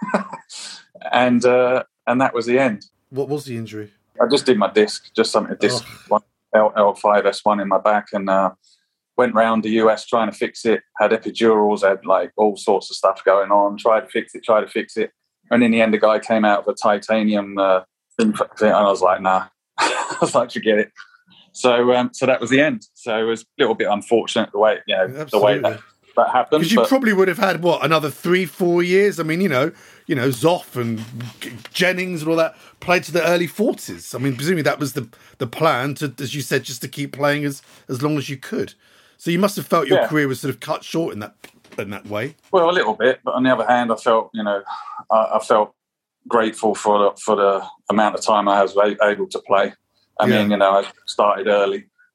and uh, and that was the end. What was the injury? I just did my disc, just something a disc. Oh. L five S one in my back, and uh, went round the U S trying to fix it. Had epidurals, had like all sorts of stuff going on. Tried to fix it, tried to fix it, and in the end, the guy came out with a titanium uh, thing, and I was like, "Nah," I was like, "Forget it." So, um, so that was the end. So it was a little bit unfortunate the way you know Absolutely. the way that, that happened. Because you but, probably would have had what another three, four years. I mean, you know, you know, Zoff and Jennings and all that played to the early forties. I mean, presumably that was the the plan to, as you said, just to keep playing as, as long as you could. So you must have felt your yeah. career was sort of cut short in that in that way. Well, a little bit, but on the other hand, I felt you know, I, I felt grateful for the, for the amount of time I was able to play. I yeah. mean, you know, I started early.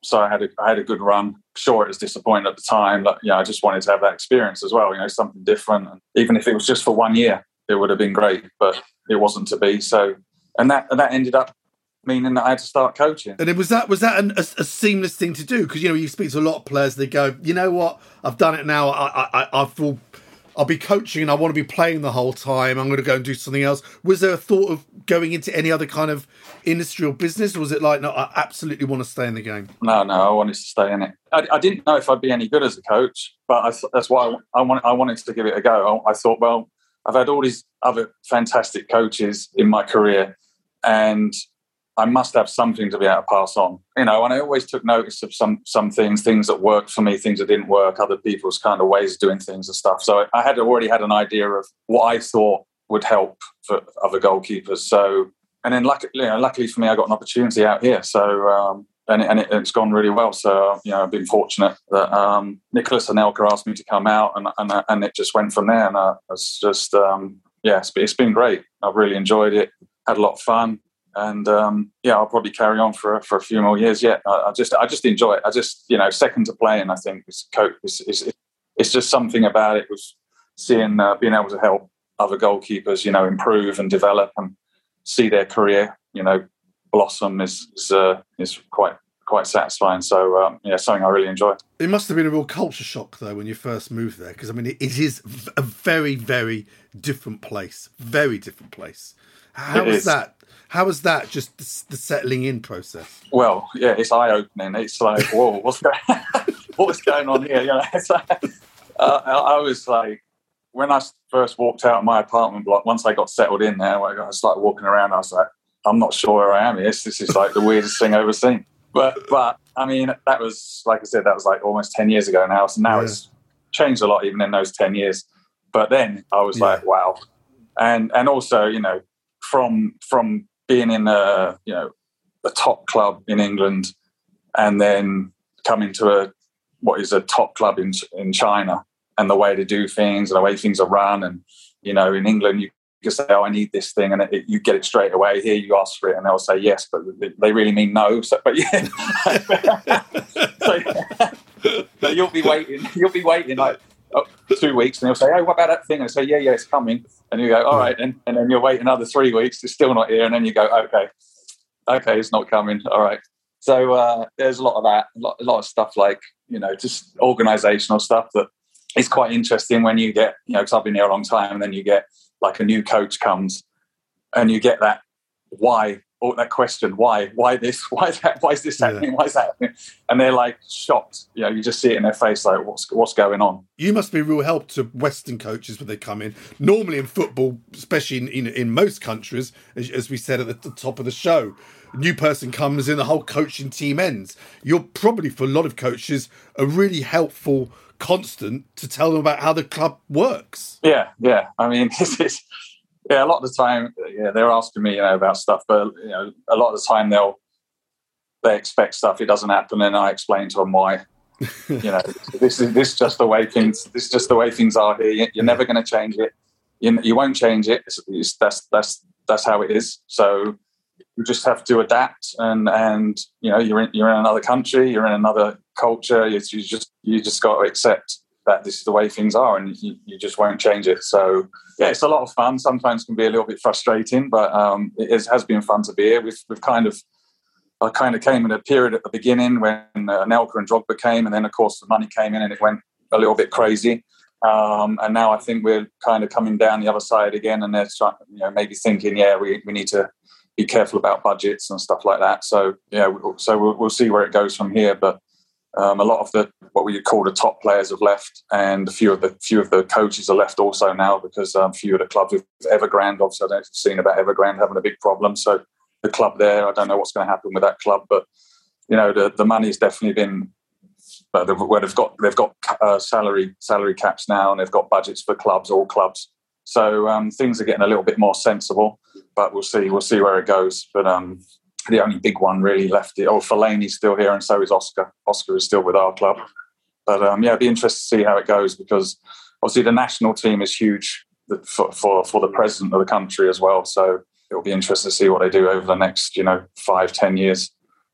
so I had a, I had a good run. Sure, it was disappointing at the time, but yeah, I just wanted to have that experience as well. You know, something different. And even if it was just for one year, it would have been great. But it wasn't to be. So, and that and that ended up meaning that I had to start coaching. And it was that was that an, a, a seamless thing to do? Because you know, you speak to a lot of players, they go, you know what, I've done it now. I I I feel I'll be coaching and I want to be playing the whole time. I'm going to go and do something else. Was there a thought of going into any other kind of industry or business, or was it like, no, I absolutely want to stay in the game? No, no, I wanted to stay in it. I, I didn't know if I'd be any good as a coach, but I th- that's why I, I, want, I wanted to give it a go. I, I thought, well, I've had all these other fantastic coaches in my career, and I must have something to be able to pass on. You know, and I always took notice of some some things, things that worked for me, things that didn't work, other people's kind of ways of doing things and stuff. So I had already had an idea of what I thought would help for other goalkeepers. So, and then luckily, you know, luckily for me, I got an opportunity out here. So, um, and, and it, it's gone really well. So, you know, I've been fortunate that um, Nicholas Anelka asked me to come out, and and, and it just went from there. And I was just, um, yeah, it's, it's been great. I've really enjoyed it, had a lot of fun. And um, yeah, I'll probably carry on for for a few more years yet. I, I just I just enjoy it. I just, you know, second to playing, I think, is coach. It's, it's, it's just something about it was seeing uh, being able to help other goalkeepers, you know, improve and develop and see their career, you know, blossom is is, uh, is quite quite satisfying. So um, yeah, something I really enjoy. It must have been a real culture shock though when you first moved there, because I mean, it, it is a very very different place, very different place. How was that? How was that, just the, the settling in process? Well, yeah, it's eye-opening. It's like, whoa, what's going, what's going on here? You know, it's like, uh, I was like, when I first walked out of my apartment block, once I got settled in there, I started walking around, I was like, I'm not sure where I am. This, this is like the weirdest thing I've ever seen. But, but I mean, that was, like I said, that was like almost ten years ago now. So now yeah. It's changed a lot even in those ten years. But then I was yeah. like, wow. And and also, you know, from from being in a, you know, a top club in England and then coming to a what is a top club in in China, and the way to do things and the way things are run. And, you know, in England, you can say, oh, I need this thing, and it, you get it straight away. Here you ask for it and they'll say yes, but they really mean no. So, but yeah, so, so you'll be waiting, you'll be waiting like oh, two weeks and they'll say, oh, what about that thing? And say, yeah, yeah, it's coming. And you go, all right, and, and then you'll wait another three weeks. It's still not here. And then you go, okay, okay, it's not coming. All right. So uh, there's a lot of that, a lot, a lot of stuff like, you know, just organisational stuff that is quite interesting when you get, you know, because I've been here a long time, and then you get like a new coach comes and you get that why, or that question, why, why this, why that, why is this happening, yeah. why is that happening? And they're like shocked. You know, you just see it in their face, like, what's what's going on? You must be a real help to Western coaches when they come in. Normally in football, especially in in, in most countries, as, as we said at the, the top of the show, a new person comes in, the whole coaching team ends. You're probably, for a lot of coaches, a really helpful constant to tell them about how the club works. Yeah, yeah. I mean, this is... Yeah, a lot of the time, yeah, they're asking me, you know, about stuff, but you know, a lot of the time they'll they expect stuff, it doesn't happen, and I explain to them why. You know, this is this is just the way things. This is just the way things are here. You're never going to change it. You, you won't change it. It's, it's, that's that's that's how it is. So you just have to adapt, and and you know, you're in you're in another country, you're in another culture. You, you just you just got to accept that this is the way things are, and you, you just won't change it. So yeah, it's a lot of fun. Sometimes can be a little bit frustrating, but um, it is, has been fun to be here. We've, we've kind of, I kind of came in a period at the beginning when uh, Anelka and Drogba came, and then of course the money came in and it went a little bit crazy. Um, and now I think we're kind of coming down the other side again, and they're trying, you know, maybe thinking, yeah, we, we need to be careful about budgets and stuff like that. So yeah, so we'll, we'll see where it goes from here. But Um, a lot of the what we call the top players have left, and a few of the few of the coaches are left also now, because um, a few of the clubs with Evergrande, obviously I don't know if you've seen about Evergrande having a big problem. So the club there, I don't know what's going to happen with that club, but you know the the money's definitely been uh, they've, where they've got they've got uh, salary salary caps now, and they've got budgets for clubs, all clubs. So um, things are getting a little bit more sensible, but we'll see we'll see where it goes. But um, the only big one really left, oh, Fellaini's still here, and so is Oscar. Oscar is still with our club. But um, yeah, it'd be interesting to see how it goes, because obviously the national team is huge for, for, for the president of the country as well. So it'll be interesting to see what they do over the next, you know, five, ten years.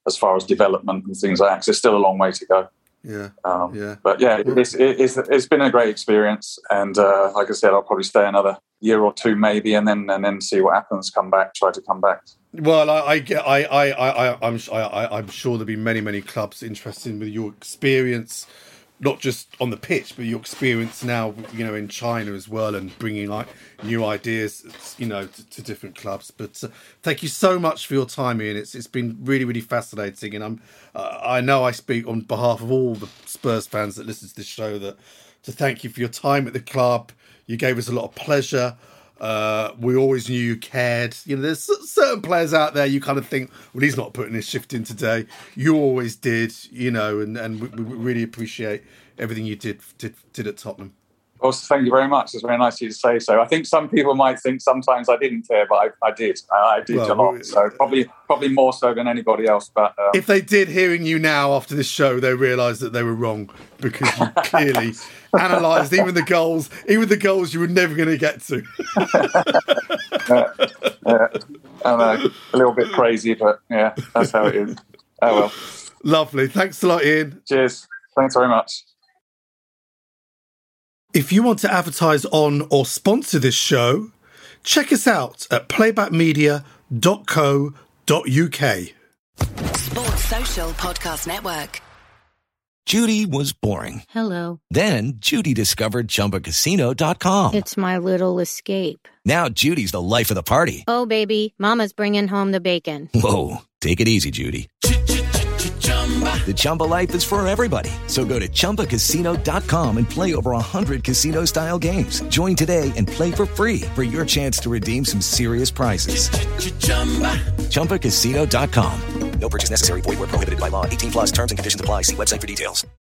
as far as development and things like that. 'Cause there's still a long way to go. Yeah, um, yeah. But yeah, it's, it's it's been a great experience, and uh, like I said, I'll probably stay another year or two maybe, and then and then see what happens. Come back, try to come back. Well, I, I, get- I, I, I, I'm, I, I- I'm sure there'll be many, many clubs interested with your experience, not just on the pitch, but your experience now, you know, in China as well, and bringing like new ideas, you know, to, to different clubs. But uh, thank you so much for your time, Ian. It's it's been really, really fascinating, and I'm, uh, I know I speak on behalf of all the Spurs fans that listen to this show that to thank you for your time at the club. You gave us a lot of pleasure. Uh, we always knew you cared. You know, there's certain players out there you kind of think, well, he's not putting his shift in today. You always did, you know, and, and we, we really appreciate everything you did, did did at Tottenham. Also, thank you very much. It's very nice of you to say so. I think some people might think sometimes I didn't care, but I, I did. I, I did Well, a lot. we- So probably probably more so than anybody else. But um, If they did, hearing you now after this show, they realise that they were wrong because you clearly analysed even the goals, even the goals you were never going to get to. uh, uh, I know, a little bit crazy, but yeah, that's how it is. Oh well. Lovely. Thanks a lot, Ian. Cheers. Thanks very much. If you want to advertise on or sponsor this show, check us out at playback media dot co dot uk. Sports Social Podcast Network. Judy was boring. Hello. Then Judy discovered Chumba Casino dot com. It's my little escape. Now Judy's the life of the party. Oh, baby, mama's bringing home the bacon. Whoa, take it easy, Judy. The Chumba life is for everybody. So go to Chumba Casino dot com and play over one hundred casino-style games. Join today and play for free for your chance to redeem some serious prizes. Chumba Casino dot com. No purchase necessary. Void where prohibited by law. eighteen plus terms and conditions apply. See website for details.